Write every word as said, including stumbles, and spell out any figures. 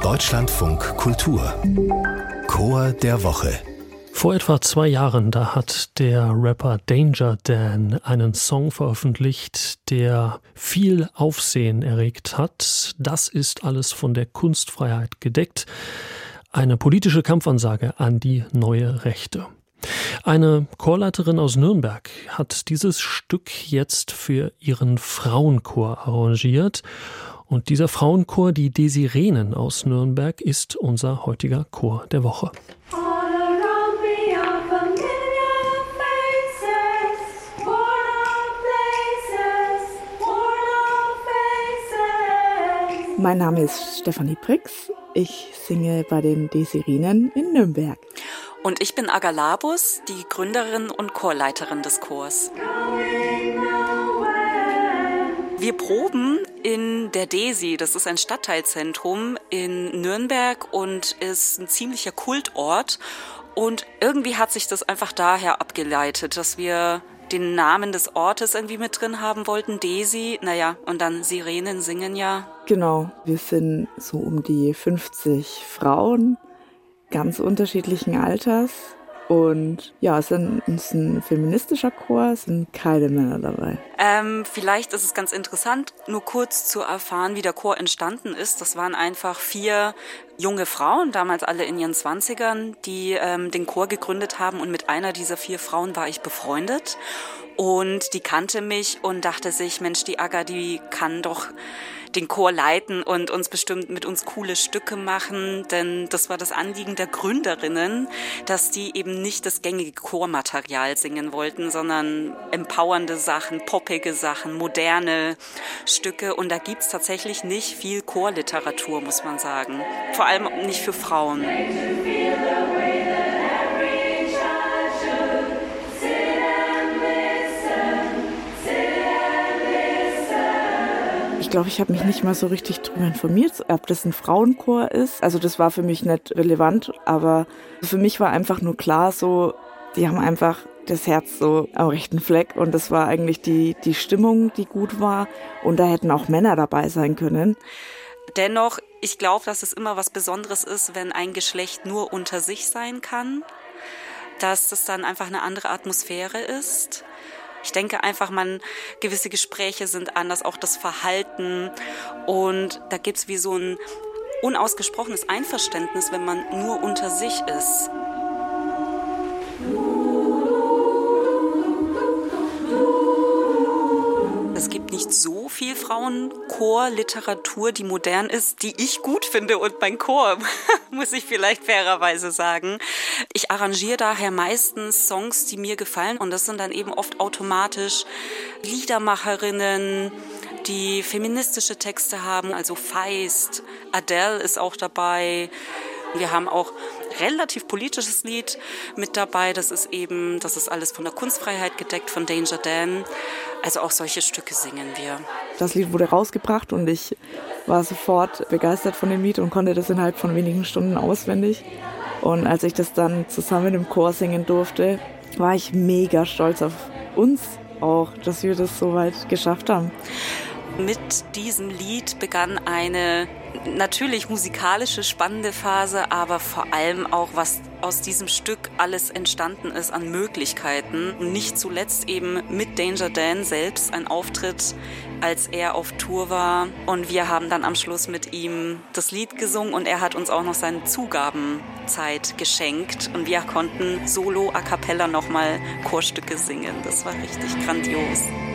Deutschlandfunk Kultur Chor der Woche. Vor etwa zwei Jahren, da hat der Rapper Danger Dan einen Song veröffentlicht, der viel Aufsehen erregt hat. Das ist alles von der Kunstfreiheit gedeckt. Eine politische Kampfansage an die neue Rechte. Eine Chorleiterin aus Nürnberg hat dieses Stück jetzt für ihren Frauenchor arrangiert. Und dieser Frauenchor, die Desirenen aus Nürnberg, ist unser heutiger Chor der Woche. Mein Name ist Stefanie Brix. Ich singe bei den Desirenen in Nürnberg. Und ich bin Aga Labus, die Gründerin und Chorleiterin des Chors. Wir proben in der Desi, das ist ein Stadtteilzentrum in Nürnberg und ist ein ziemlicher Kultort. Und irgendwie hat sich das einfach daher abgeleitet, dass wir den Namen des Ortes irgendwie mit drin haben wollten, Desi, naja, und dann Sirenen singen ja. Genau, wir sind so um die fünfzig Frauen, ganz unterschiedlichen Alters. Und ja, es ist ein feministischer Chor, es sind keine Männer dabei. Ähm, vielleicht ist es ganz interessant, nur kurz zu erfahren, wie der Chor entstanden ist. Das waren einfach vier junge Frauen, damals alle in ihren Zwanzigern, die ähm, den Chor gegründet haben. Und mit einer dieser vier Frauen war ich befreundet. Und die kannte mich und dachte sich, Mensch, die Aga, die kann doch den Chor leiten und uns bestimmt mit uns coole Stücke machen, denn das war das Anliegen der Gründerinnen, dass die eben nicht das gängige Chormaterial singen wollten, sondern empowernde Sachen, poppige Sachen, moderne Stücke, und da gibt's tatsächlich nicht viel Chorliteratur, muss man sagen. Vor allem nicht für Frauen. Ich glaube, ich habe mich nicht mal so richtig darüber informiert, ob das ein Frauenchor ist. Also das war für mich nicht relevant, aber für mich war einfach nur klar so, die haben einfach das Herz so am rechten Fleck, und das war eigentlich die, die Stimmung, die gut war, und da hätten auch Männer dabei sein können. Dennoch, ich glaube, dass es immer was Besonderes ist, wenn ein Geschlecht nur unter sich sein kann, dass das dann einfach eine andere Atmosphäre ist. Ich denke einfach, man, gewisse Gespräche sind anders, auch das Verhalten, und da gibt's wie so ein unausgesprochenes Einverständnis, wenn man nur unter sich ist. Es gibt nicht so viel Frauenchor-Literatur, die modern ist, die ich gut finde, und mein Chor, muss ich vielleicht fairerweise sagen. Ich arrangiere daher meistens Songs, die mir gefallen, und das sind dann eben oft automatisch Liedermacherinnen, die feministische Texte haben, also Feist, Adele ist auch dabei. Wir haben auch relativ politisches Lied mit dabei. Das ist eben, das ist alles von der Kunstfreiheit gedeckt, von Danger Dan. Also auch solche Stücke singen wir. Das Lied wurde rausgebracht und ich war sofort begeistert von dem Lied und konnte das innerhalb von wenigen Stunden auswendig. Und als ich das dann zusammen im Chor singen durfte, war ich mega stolz auf uns auch, dass wir das so weit geschafft haben. Mit diesem Lied begann eine natürlich musikalische spannende Phase, aber vor allem auch, was aus diesem Stück alles entstanden ist an Möglichkeiten. Nicht zuletzt eben mit Danger Dan selbst ein Auftritt, als er auf Tour war. Und wir haben dann am Schluss mit ihm das Lied gesungen, und er hat uns auch noch seine Zugabenzeit geschenkt. Und wir konnten solo a cappella nochmal Chorstücke singen. Das war richtig grandios.